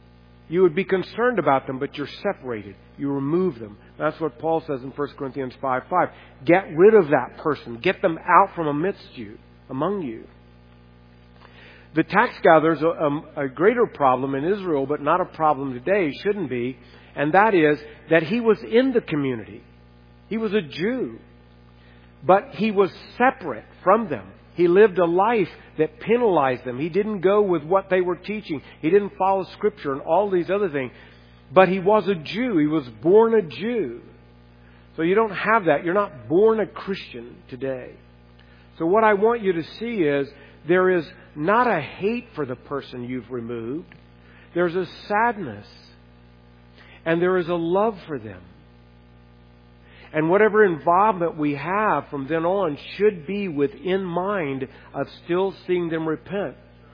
You would be concerned about them, but you're separated. You remove them. That's what Paul says in 1 Corinthians 5:5. Get rid of that person. Get them out from among you. The tax gatherer is a greater problem in Israel, but not a problem today, shouldn't be. And that is that he was in the community. He was a Jew. But he was separate from them. He lived a life that penalized them. He didn't go with what they were teaching. He didn't follow Scripture and all these other things. But he was a Jew. He was born a Jew. So you don't have that. You're not born a Christian today. So what I want you to see is there is not a hate for the person you've removed. There's a sadness. And there is a love for them. And whatever involvement we have from then on should be within mind of still seeing them repent.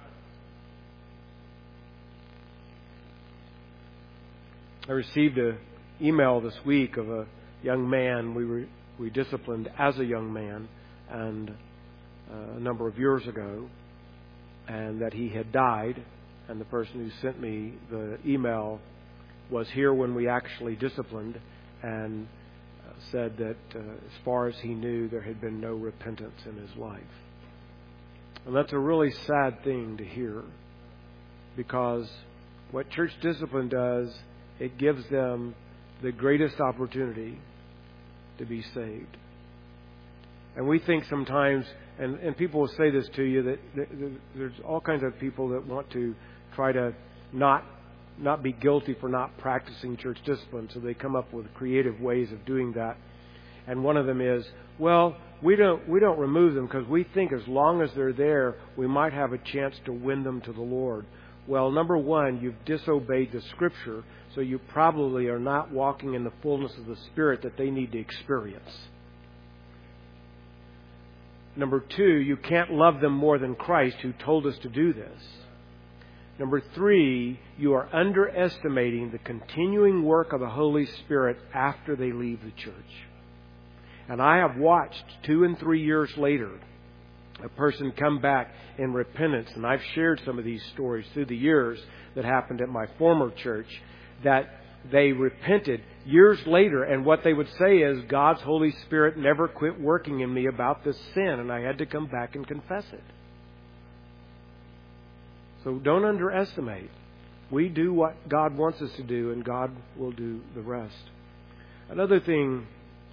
I received an email this week of a young man we disciplined as a young man and a number of years ago, and that he had died. And the person who sent me the email was here when we actually disciplined, and said that as far as he knew, there had been no repentance in his life. And that's a really sad thing to hear, because what church discipline does, it gives them the greatest opportunity to be saved. And we think sometimes, and people will say this to you, that there's all kinds of people that want to try to not be guilty for not practicing church discipline, so they come up with creative ways of doing that. And one of them is, well, we don't remove them because we think as long as they're there, we might have a chance to win them to the Lord. Well, number one, you've disobeyed the Scripture, so you probably are not walking in the fullness of the Spirit that they need to experience. Number two, you can't love them more than Christ, who told us to do this. Number three, you are underestimating the continuing work of the Holy Spirit after they leave the church. And I have watched 2 and 3 years later a person come back in repentance. And I've shared some of these stories through the years that happened at my former church, that they repented years later. And what they would say is, God's Holy Spirit never quit working in me about this sin, and I had to come back and confess it. So don't underestimate. We do what God wants us to do, and God will do the rest. Another thing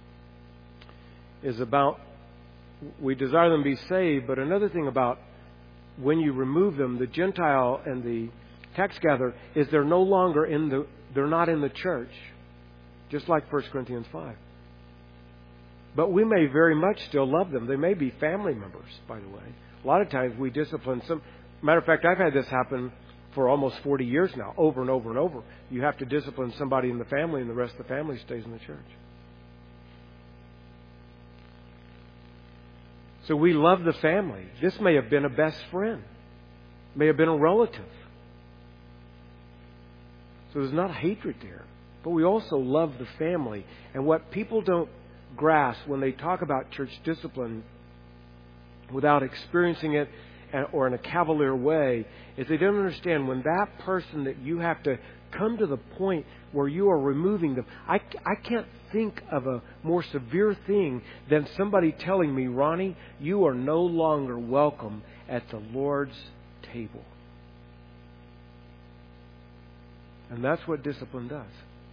is about, we desire them to be saved, but another thing about when you remove them, the Gentile and the tax gatherer, is they're no longer they're not in the church, just like 1 Corinthians 5. But we may very much still love them. They may be family members, by the way. A lot of times we discipline some. Matter of fact, I've had this happen for almost 40 years now, over and over and over. You have to discipline somebody in the family, and the rest of the family stays in the church. So we love the family. This may have been a best friend, may have been a relative. So there's not hatred there. But we also love the family. And what people don't grasp when they talk about church discipline without experiencing it or in a cavalier way, is they don't understand when that person that you have to come to the point where you are removing them. I can't think of a more severe thing than somebody telling me, Ronnie, you are no longer welcome at the Lord's table. And that's what discipline does.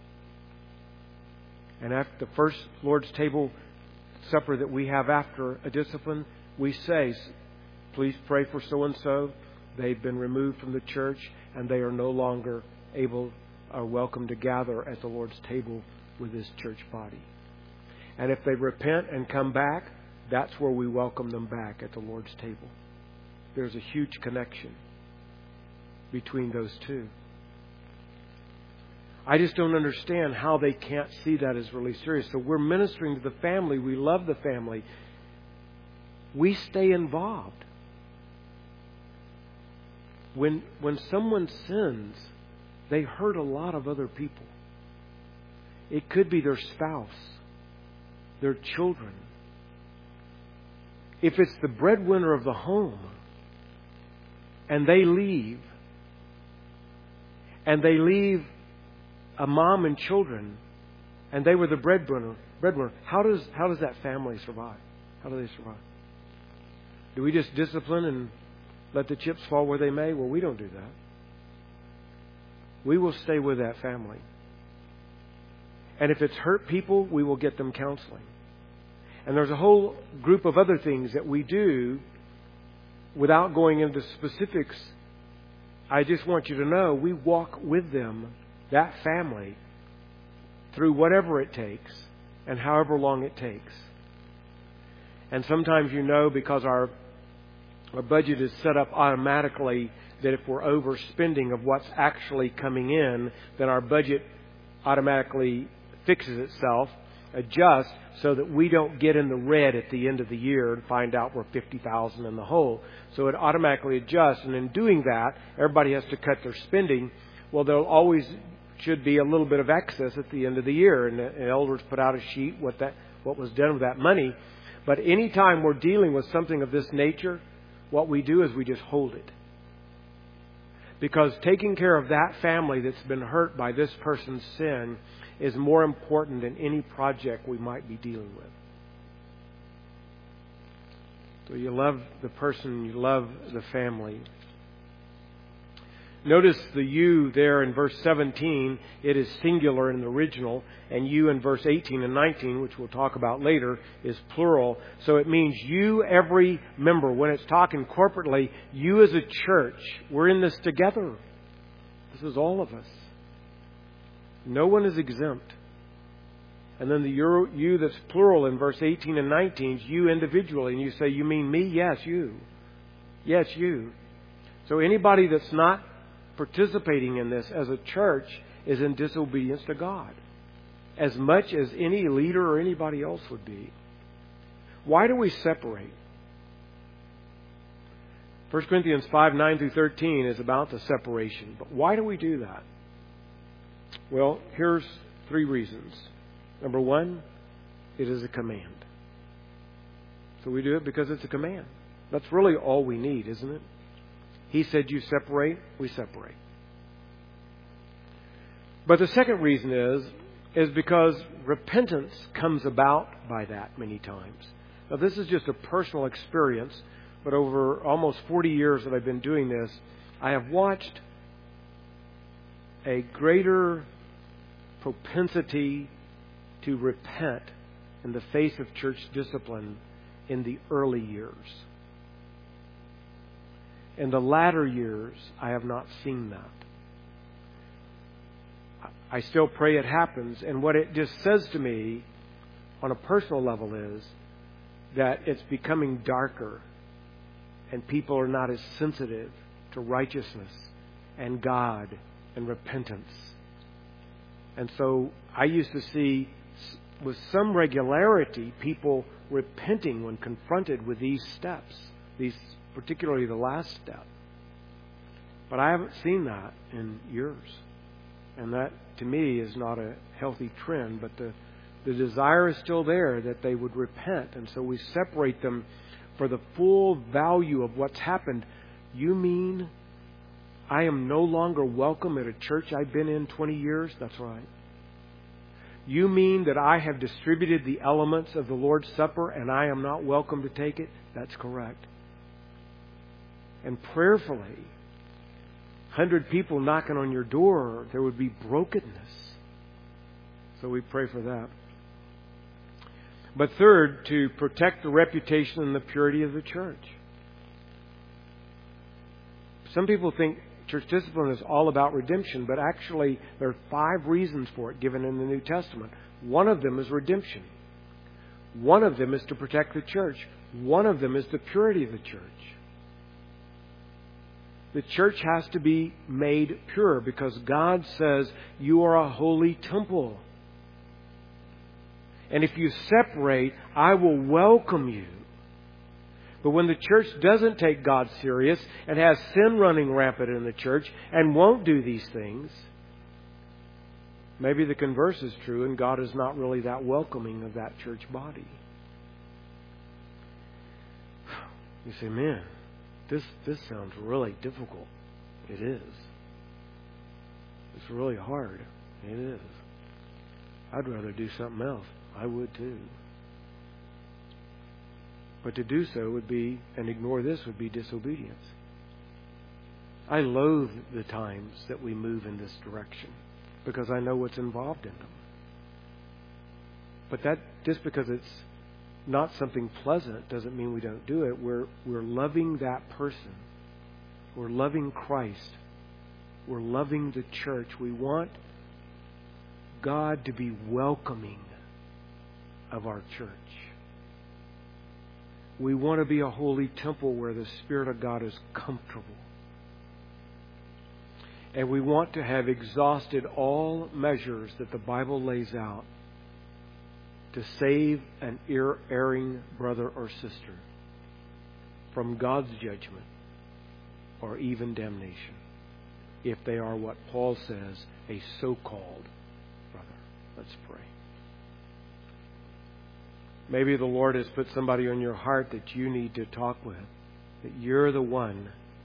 And at the first Lord's table supper that we have after a discipline, we say, please pray for so-and-so. They've been removed from the church, and they are no longer able or welcome to gather at the Lord's table with His church body. And if they repent and come back, that's where we welcome them back at the Lord's table. There's a huge connection between those two. I just don't understand how they can't see that as really serious. So we're ministering to the family. We love the family. We stay involved. When someone sins, they hurt a lot of other people. It could be their spouse, their children. If it's the breadwinner of the home and they leave, and they leave a mom and children, and they were the breadwinner. How does that family survive? How do they survive? Do we just discipline and let the chips fall where they may? Well, we don't do that. We will stay with that family. And if it's hurt people, we will get them counseling. And there's a whole group of other things that we do without going into specifics. I just want you to know we walk with them, that family, through whatever it takes and however long it takes. And sometimes because our budget is set up automatically that if we're overspending of what's actually coming in, then our budget automatically fixes itself, adjusts, so that we don't get in the red at the end of the year and find out we're $50,000 in the hole. So it automatically adjusts, and in doing that, everybody has to cut their spending. Well, there always should be a little bit of excess at the end of the year, and the elders put out a sheet what was done with that money. But any time we're dealing with something of this nature, what we do is we just hold it. Because taking care of that family that's been hurt by this person's sin is more important than any project we might be dealing with. So you love the person, you love the family. Notice the you there in verse 17, it is singular in the original, and you in verse 18 and 19, which we'll talk about later, is plural. So it means you, every member. When it's talking corporately, you as a church, we're in this together. This is all of us. No one is exempt. And then the you that's plural in verse 18 and 19 is you individually. And you say, you mean me? Yes, you. Yes, you. So anybody that's not participating in this as a church is in disobedience to God, as much as any leader or anybody else would be. Why do we separate? 1 Corinthians 5:9-13 is about the separation. But why do we do that? Well, here's 3 reasons. Number 1, it is a command. So we do it because it's a command. That's really all we need, isn't it? He said you separate, we separate. But the second reason is because repentance comes about by that many times. Now this is just a personal experience, but over almost 40 years that I've been doing this, I have watched a greater propensity to repent in the face of church discipline in the early years. In the latter years, I have not seen that. I still pray it happens. And what it just says to me on a personal level is that it's becoming darker and people are not as sensitive to righteousness and God and repentance. And so I used to see with some regularity people repenting when confronted with these steps, particularly the last step. But I haven't seen that in years. And that, to me, is not a healthy trend. But the desire is still there that they would repent. And so we separate them for the full value of what's happened. You mean I am no longer welcome at a church I've been in 20 years? That's right. You mean that I have distributed the elements of the Lord's Supper and I am not welcome to take it? That's correct. And prayerfully, 100 people knocking on your door, there would be brokenness. So we pray for that. But third, to protect the reputation and the purity of the church. Some people think church discipline is all about redemption, but actually there are 5 reasons for it given in the New Testament. One of them is redemption. One of them is to protect the church. One of them is the purity of the church. The church has to be made pure because God says you are a holy temple. And if you separate, I will welcome you. But when the church doesn't take God serious and has sin running rampant in the church and won't do these things, maybe the converse is true and God is not really that welcoming of that church body. You say, man, this sounds really difficult. It is. It's really hard. It is. I'd rather do something else. I would too. But to do so would be, and ignore this, would be disobedience. I loathe the times that we move in this direction because I know what's involved in them. But that, just because it's not something pleasant doesn't mean we don't do it. We're loving that person. We're loving Christ. We're loving the church. We want God to be welcoming of our church. We want to be a holy temple where the Spirit of God is comfortable. And we want to have exhausted all measures that the Bible lays out to save an erring brother or sister from God's judgment or even damnation, if they are what Paul says, a so-called brother. Let's pray. Maybe the Lord has put somebody on your heart that you need to talk with, that you're the one.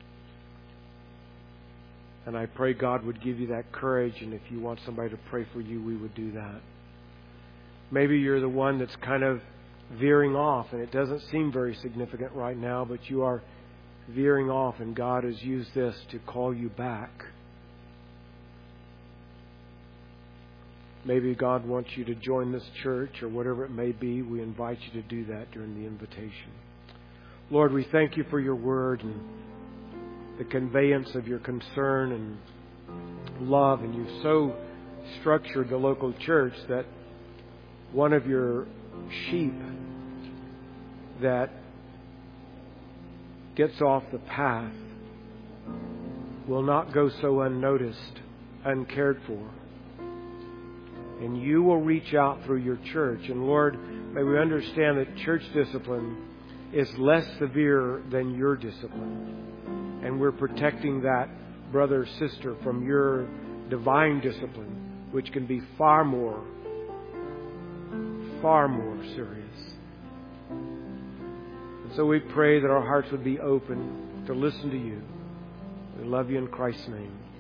And I pray God would give you that courage, and if you want somebody to pray for you, we would do that. Maybe you're the one that's kind of veering off, and it doesn't seem very significant right now, but you are veering off, and God has used this to call you back. Maybe God wants you to join this church or whatever it may be. We invite you to do that during the invitation. Lord, we thank you for your word and the conveyance of your concern and love. And you've so structured the local church that one of your sheep that gets off the path will not go so unnoticed, uncared for. And you will reach out through your church. And Lord, may we understand that church discipline is less severe than your discipline. And we're protecting that brother or sister from your divine discipline, which can be far more serious. And so we pray that our hearts would be open to listen to you. We love you in Christ's name.